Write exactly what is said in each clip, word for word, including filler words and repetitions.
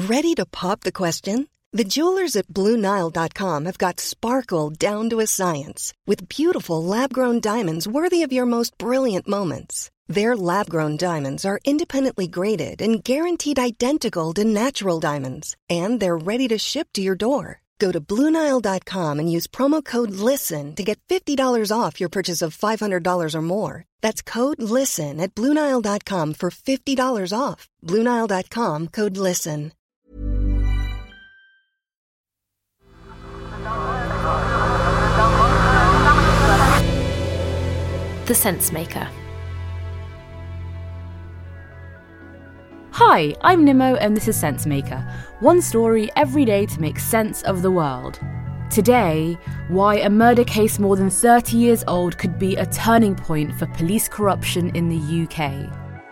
Ready to pop the question? The jewelers at Blue Nile dot com have got sparkle down to a science with beautiful lab-grown diamonds worthy of your most brilliant moments. Their lab-grown diamonds are independently graded and guaranteed identical to natural diamonds, and they're ready to ship to your door. Go to Blue Nile dot com and use promo code LISTEN to get fifty dollars off your purchase of five hundred dollars or more. That's code LISTEN at Blue Nile dot com for fifty dollars off. Blue Nile dot com, code LISTEN. The Sense Maker. Hi, I'm Nimmo and this is Sense Maker. One story every day to make sense of the world. Today, why a murder case more than thirty years old could be a turning point for police corruption in the U K.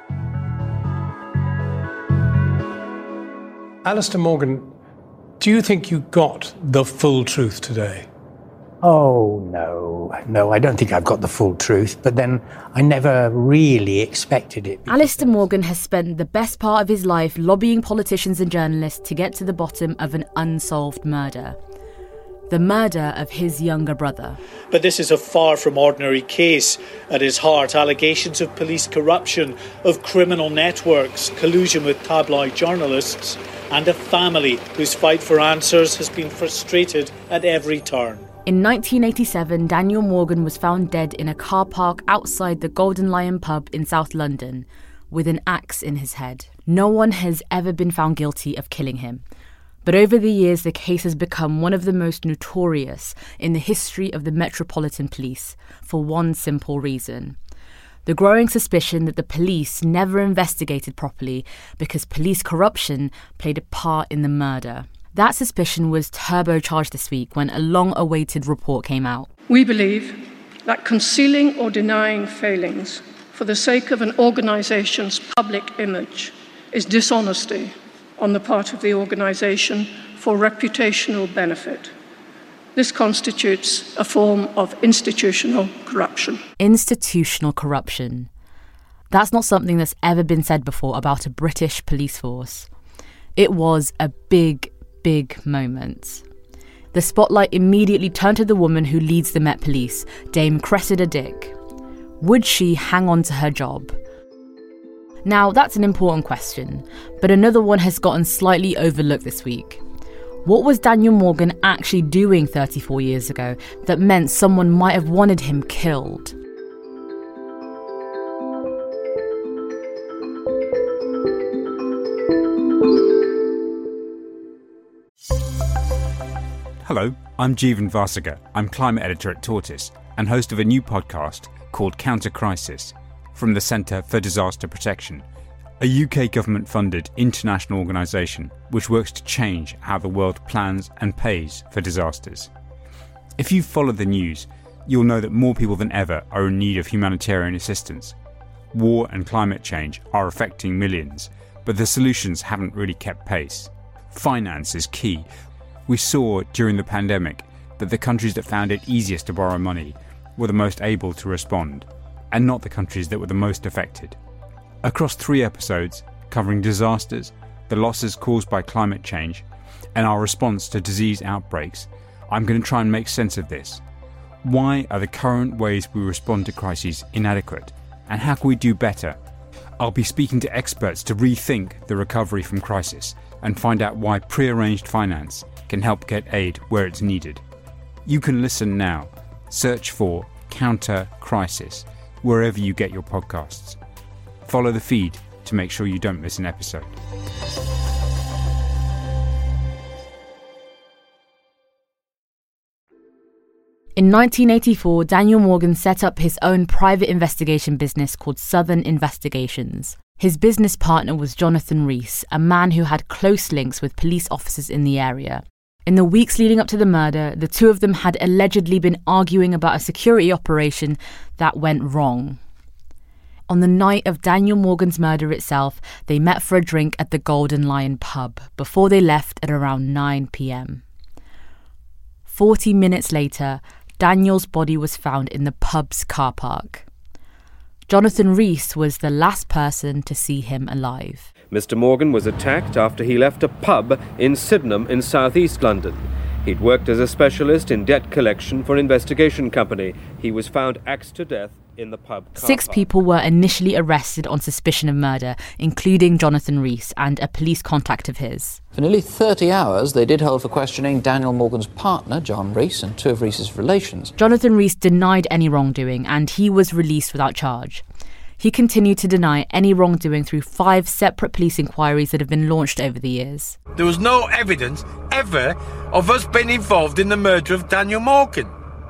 Alistair Morgan, do you think you got the full truth today? Oh, no, no, I don't think I've got the full truth, but then I never really expected it. Alistair Morgan has spent the best part of his life lobbying politicians and journalists to get to the bottom of an unsolved murder. The murder of his younger brother. But this is a far from ordinary case. At its heart, allegations of police corruption, of criminal networks, collusion with tabloid journalists, and a family whose fight for answers has been frustrated at every turn. In nineteen eighty-seven, Daniel Morgan was found dead in a car park outside the Golden Lion pub in South London, with an axe in his head. No one has ever been found guilty of killing him. But over the years, the case has become one of the most notorious in the history of the Metropolitan Police, for one simple reason. The growing suspicion that the police never investigated properly because police corruption played a part in the murder. That suspicion was turbocharged this week when a long-awaited report came out. We believe that concealing or denying failings for the sake of an organisation's public image is dishonesty on the part of the organisation for reputational benefit. This constitutes a form of institutional corruption. Institutional corruption. That's not something that's ever been said before about a British police force. It was a big big moment. The spotlight immediately turned to the woman who leads the Met Police, Dame Cressida Dick. Would she hang on to her job? Now, that's an important question, but another one has gotten slightly overlooked this week. What was Daniel Morgan actually doing thirty-four years ago that meant someone might have wanted him killed? Hello, I'm Jeevan Vasiga. I'm climate editor at Tortoise and host of a new podcast called Counter Crisis from the Centre for Disaster Protection, a U K government-funded international organisation which works to change how the world plans and pays for disasters. If you've followed the news, you'll know that more people than ever are in need of humanitarian assistance. War and climate change are affecting millions, but the solutions haven't really kept pace. Finance is key. We saw during the pandemic that the countries that found it easiest to borrow money were the most able to respond, and not the countries that were the most affected. Across three episodes, covering disasters, the losses caused by climate change, and our response to disease outbreaks, I'm going to try and make sense of this. Why are the current ways we respond to crises inadequate, and how can we do better? I'll be speaking to experts to rethink the recovery from crisis and find out why pre-arranged finance can help get aid where it's needed. You can listen now. Search for Counter Crisis wherever you get your podcasts. Follow the feed to make sure you don't miss an episode. In nineteen eighty-four, Daniel Morgan set up his own private investigation business called Southern Investigations. His business partner was Jonathan Rees, a man who had close links with police officers in the area. In the weeks leading up to the murder, the two of them had allegedly been arguing about a security operation that went wrong. On the night of Daniel Morgan's murder itself, they met for a drink at the Golden Lion pub before they left at around nine p.m. Forty minutes later, Daniel's body was found in the pub's car park. Jonathan Rees was the last person to see him alive. Mister Morgan was attacked after he left a pub in Sydenham in southeast London. He'd worked as a specialist in debt collection for an investigation company. He was found axed to death in the pub car Six park. people were initially arrested on suspicion of murder, including Jonathan Rees and a police contact of his. For nearly thirty hours, they did hold for questioning Daniel Morgan's partner, John Rees, and two of Rees's relations. Jonathan Rees denied any wrongdoing, and he was released without charge. He continued to deny any wrongdoing through five separate police inquiries that have been launched over the years. There was no evidence, ever, of us being involved in the murder of Daniel Morgan.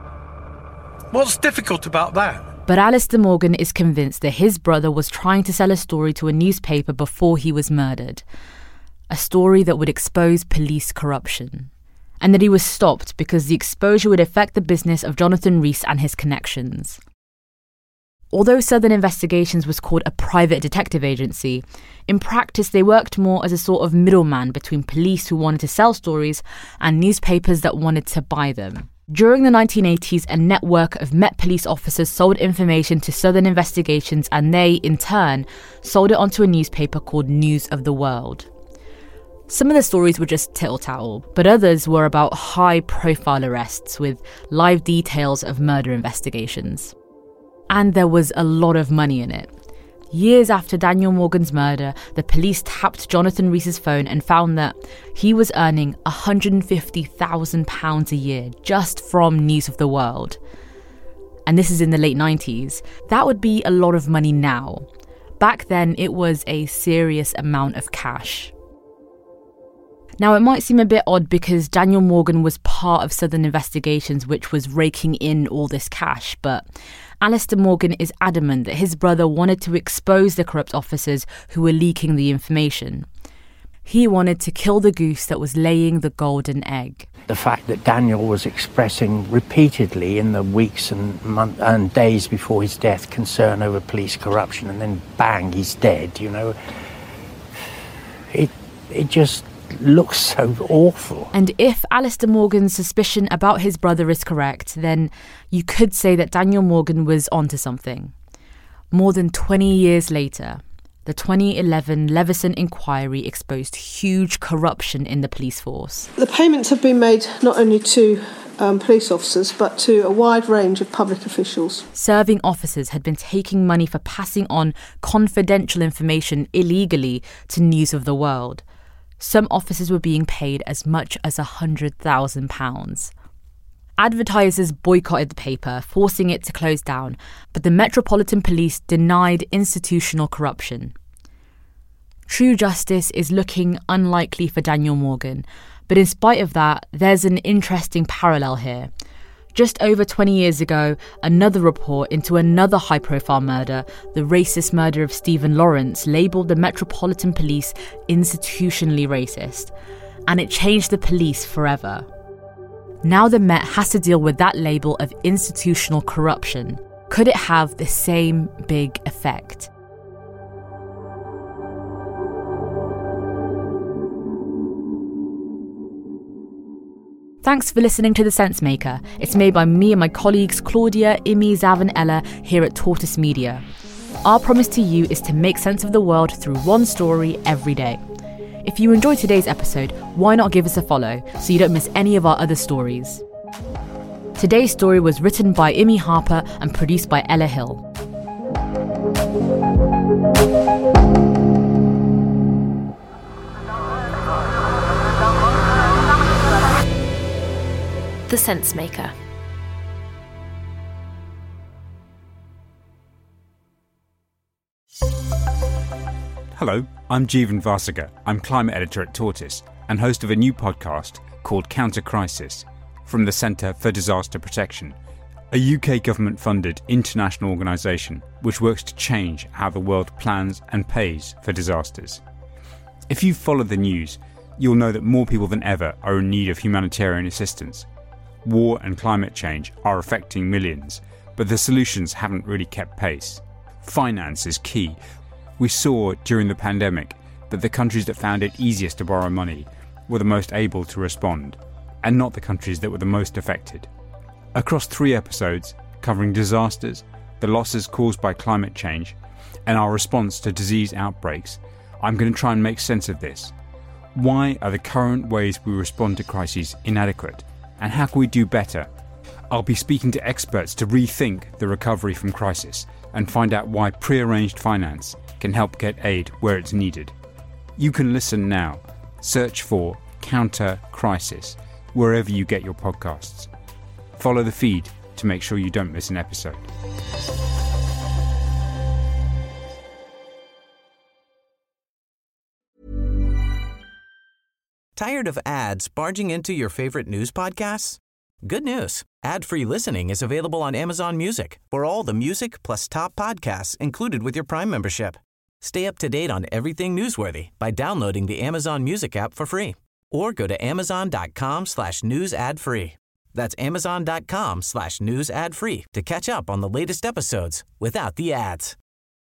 What's difficult about that? But Alistair Morgan is convinced that his brother was trying to sell a story to a newspaper before he was murdered. A story that would expose police corruption. And that he was stopped because the exposure would affect the business of Jonathan Rees and his connections. Although Southern Investigations was called a private detective agency, in practice they worked more as a sort of middleman between police who wanted to sell stories and newspapers that wanted to buy them. During the nineteen eighties, a network of Met Police officers sold information to Southern Investigations, and they, in turn, sold it onto a newspaper called News of the World. Some of the stories were just tittle-tattle, but others were about high-profile arrests with live details of murder investigations. And there was a lot of money in it. Years after Daniel Morgan's murder, the police tapped Jonathan Rees's phone and found that he was earning one hundred fifty thousand pounds a year just from News of the World. And this is in the late nineties. That would be a lot of money now. Back then, it was a serious amount of cash. Now, it might seem a bit odd because Daniel Morgan was part of Southern Investigations, which was raking in all this cash, but Alistair Morgan is adamant that his brother wanted to expose the corrupt officers who were leaking the information. He wanted to kill the goose that was laying the golden egg. The fact that Daniel was expressing repeatedly in the weeks and months and days before his death concern over police corruption, and then bang, he's dead, you know. It, it just looks so awful. And if Alistair Morgan's suspicion about his brother is correct, then you could say that Daniel Morgan was onto something. More than twenty years later, the twenty eleven Leveson inquiry exposed huge corruption in the police force. The payments have been made not only to um, police officers, but to a wide range of public officials. Serving officers had been taking money for passing on confidential information illegally to News of the World. Some officers were being paid as much as one hundred thousand pounds. Advertisers boycotted the paper, forcing it to close down, but the Metropolitan Police denied institutional corruption. True justice is looking unlikely for Daniel Morgan, but in spite of that, there's an interesting parallel here. Just over twenty years ago, another report into another high-profile murder, the racist murder of Stephen Lawrence, labelled the Metropolitan Police institutionally racist, and it changed the police forever. Now the Met has to deal with that label of institutional corruption. Could it have the same big effect? Thanks for listening to The Sense Maker. It's made by me and my colleagues Claudia, Imi, Zav and Ella here at Tortoise Media. Our promise to you is to make sense of the world through one story every day. If you enjoyed today's episode, why not give us a follow so you don't miss any of our other stories? Today's story was written by Imi Harper and produced by Ella Hill. The Sense Maker. Hello, I'm Jeevan Vasiga. I'm climate editor at Tortoise and host of a new podcast called Counter Crisis from the Centre for Disaster Protection, a U K government-funded international organisation which works to change how the world plans and pays for disasters. If you follow the news, you'll know that more people than ever are in need of humanitarian assistance. War and climate change are affecting millions, but the solutions haven't really kept pace. Finance is key. We saw during the pandemic that the countries that found it easiest to borrow money were the most able to respond, and not the countries that were the most affected. Across three episodes, covering disasters, the losses caused by climate change, and our response to disease outbreaks, I'm going to try and make sense of this. Why are the current ways we respond to crises inadequate? And how can we do better? I'll be speaking to experts to rethink the recovery from crisis and find out why pre-arranged finance can help get aid where it's needed. You can listen now. Search for Counter Crisis wherever you get your podcasts. Follow the feed to make sure you don't miss an episode. Tired of ads barging into your favorite news podcasts? Good news. Ad-free listening is available on Amazon Music for all the music plus top podcasts included with your Prime membership. Stay up to date on everything newsworthy by downloading the Amazon Music app for free or go to amazon.com slash news ad free. That's amazon.com slash news ad free to catch up on the latest episodes without the ads.